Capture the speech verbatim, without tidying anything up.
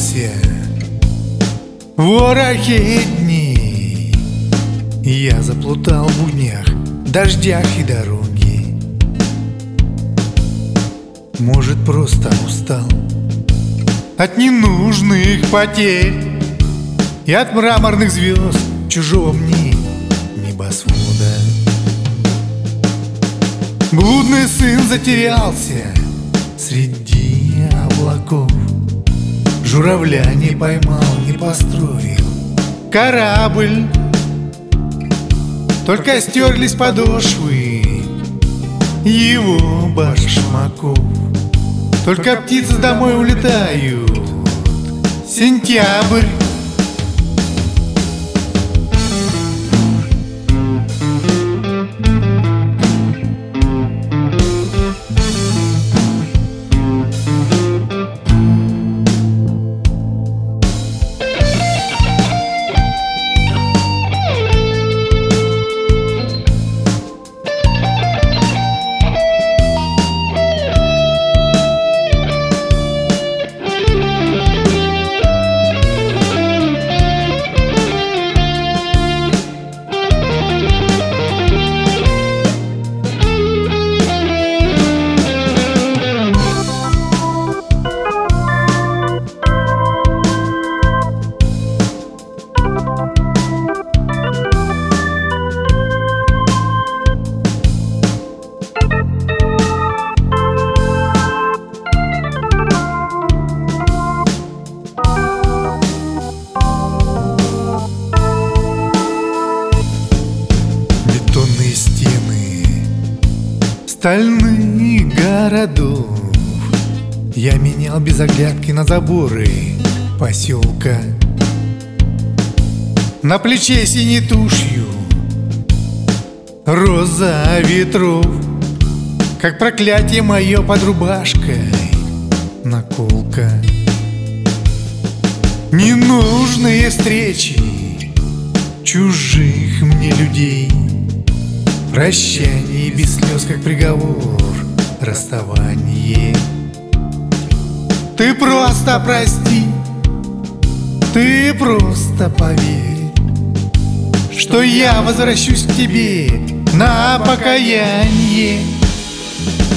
затерялся в ворохе дней. Я заплутал в буднях, дождях и дороги. Может, просто устал от ненужных потерь и от мраморных звезд чужого мне небосвода. Блудный сын затерялся среди облаков, журавля не поймал, не построил корабль. Только стерлись подошвы его башмаков. Только птицы домой улетают. Сентябрь. Бетонные стены стальных городов я менял без оглядки на заборы поселка. На плече синей тушью роза ветров, как проклятие мое под рубашкой наколка. Ненужные встречи чужих мне людей, прощание без слез, как приговор, расставание. Ты просто прости, ты просто поверь, что я возвращусь к тебе на покаяние.